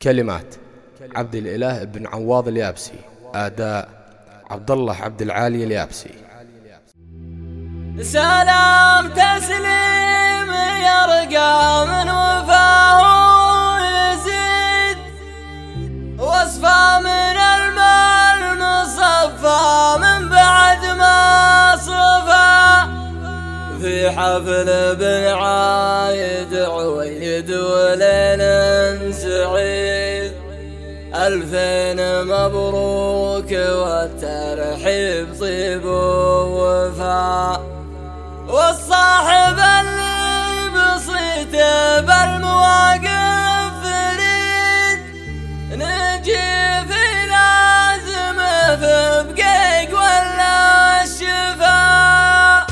كلمات عبد الإله بن عواض اليابسي، أداء عبد الله عبد العالي اليابسي. سلام تسليم يرقى من وفاه يزيد، وصفى من الماء المصفى من بعد ما صفى، في حفل بن عايد عويد وليل سعيد، ألفين مبروك والترحيب طيب ووفاء، والصاحب اللي بصيته بالمواقف فريد، نجي في لازمه في بقيق ولا الشفاء،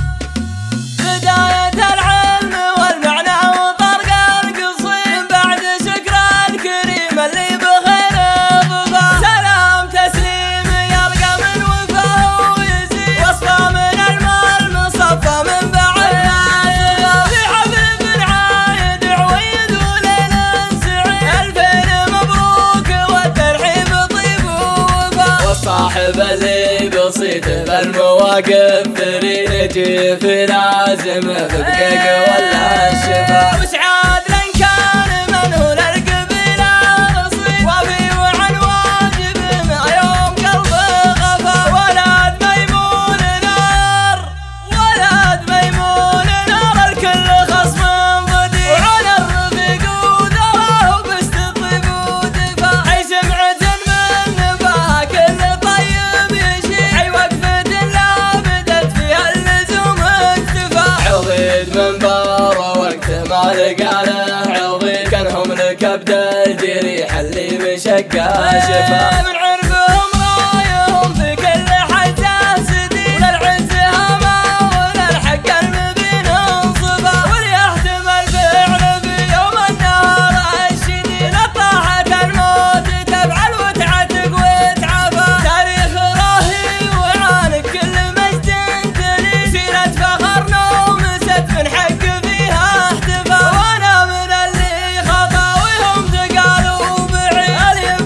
بداية العلم والمعنى وطرق القصيم بعد شكر الكريم اللي بخير ضفا، سلام تسليم يرقى من وفاه ويزيد، وصفى من الماء المصفى من بعد ما صفى، في حفل بن عايد عويد وليل سعيد، ألفين مبروك والترحيب طيب ووفاء، والصاحب اللي بصيته بالمواقف فريد، نجي في لازمه في دقيقة ولا الشفاء، وسعاد لن كان منهول القبيلة رصيد، وفي وعن واجب مع يوم قلبه غفا، ولد ميمون نار ولد ميمون نار، الكل خصم ضدي، وعلى الرفيق وذراه باستطيب ودفا، حي سمعة من نباها كل طيب يشيل، حي وقفة لا بدت فيها اللزوم اكتفى، عضيد من بار وقت ما لقى له عضيد، كانهم لكبد الجريح اللي مشقى شفا، من عرفهم رايهم في كل حساسدي، وللعز هما وللحق المبين انصفا، وليحتمل فعل في يوم النهار الشديد، طاحت الموت تفعل وتعتق وتعفى، تاريخ راهي وعانق كل مجد تلي، سيرة فخر نومست من حق فيها احتفى، وانا من اللي خطاويهم ثقالوا بعيد،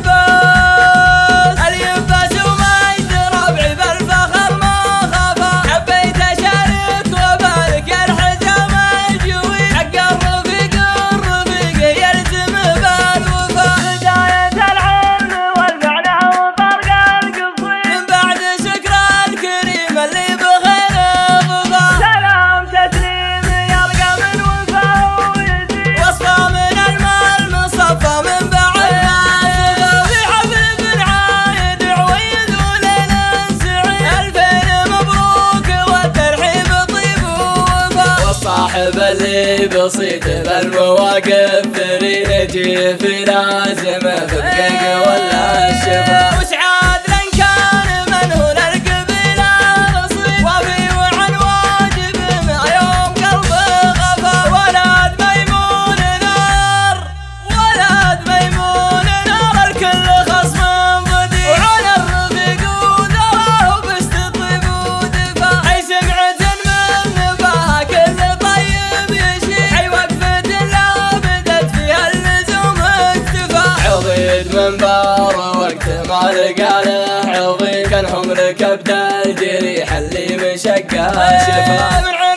اليباس ومجد ربعي بالفخر ما خفى، حبيت اشارك وبارك الحزام الجوي، حق الرفيق يلزم بالوفا، بداية العلم والمعنى وطرق القصيم من بعد شكر الكريم اللي بخير ضفا، سلام تسليم يرقى من وفاه ويزيد، وصفى من الماء المصفى من بعد ما صفى، في حفل بن عايد عويد وليل سعيد، ألفين مبروك والترحيب طيب ووفاء، والصاحب اللي بصيته بالمواقف فريد، نجي في لازمه في دقيقة ولا الشفاء، وسعاد لن كان منهول القبيلة رصيد، وفي وعن واجب مع يوم قلبه غفا، ولد ميمون نار ولد ميمون نار، الكل خصم ضدي، وعلى الرفيق وذراه باستطيب ودفا، حي سمعة من نباها كل طيب يشيل، حي وقفة لا بدت فيها اللزوم اكتفى، عضيد من بار وقت ما لقى له عضيد، كانهم لكبد الجريح اللي مشقى شفا،